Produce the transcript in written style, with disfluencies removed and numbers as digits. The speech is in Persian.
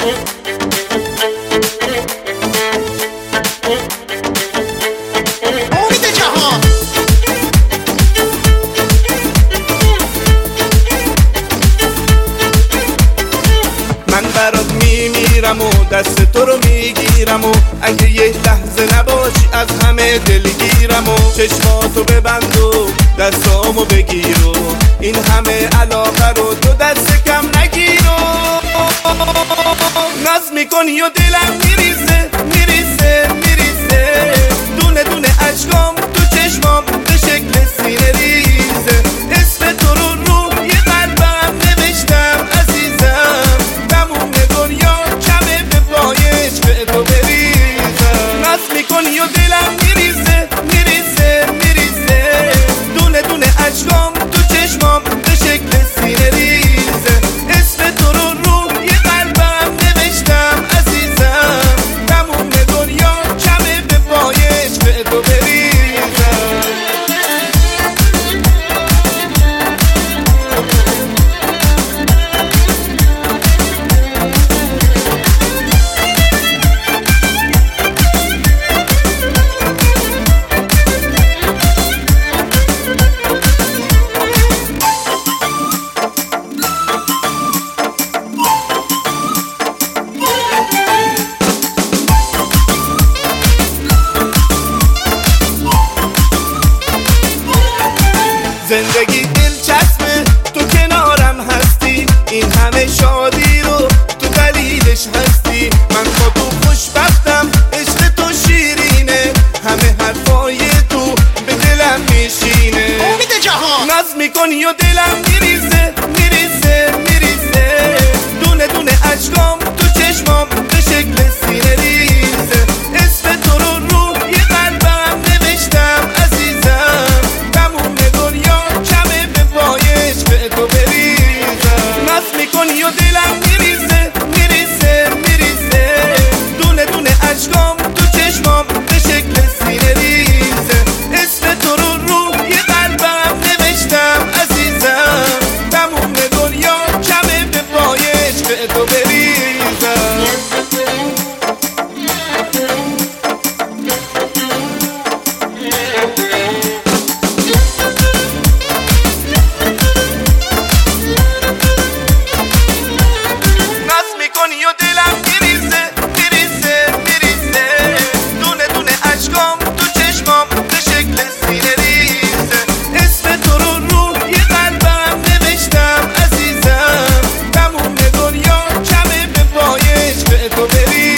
من برات میمیرم و دست تو رو میگیرم و اگه یه لحظه نباشی از همه دلگیرم و چشماتو ببند و دستامو بگیر و این همه علاقه رو تو دست کم نگیر و ناز میکنی و دلم میریزه میریزه میریزه دونه دونه اشکام تو چشمام به شکل سینه ریزه اسم تو رو روی قلبم نوشتم عزیزم تموم دنیا کمه به پای عشق تو بریزم ناز میکنی و دلم میریزه میریزه میریزه دونه دونه اشکام تو چشمام به شکل سینه ریزه اسم تو رو روی قلبم نوشتم عزیزم تموم دنیا کمه به پای عشق تو بریزم زندگی دلچسبه تو کنارم هستی این همه شادی رو تو دلیلش هستی من با تو خوشبختم عشق تو شیرینه همه حرفای تو به دلم میشینه امید جهان ناز میکنی و دلم میریزه میریزه میریزه دونه دونه اشکام تو چشمام به شکل سینه ریزه اسم تو رو روی قلبم نوشتم عزیزم تموم دنیا کمه به پای عشق تو بریزم ناز میکنی و دلم میریزه میریزه میریزه دونه دونه اشکام تو چشمام به شکل سینه ریزه اسم تو رو روی قلبم نوشتم عزیزم تموم دنیا کمه به پای عشق تو بریزم ناز میکنی و دلم میریزه میریزه میریزه دونه دونه اشکام تو چشمام به شکل سینه ریزه اسم تو رو روی قلبم نوشتم عزیزم تموم دنیا کمه به پای عشق تو بریزه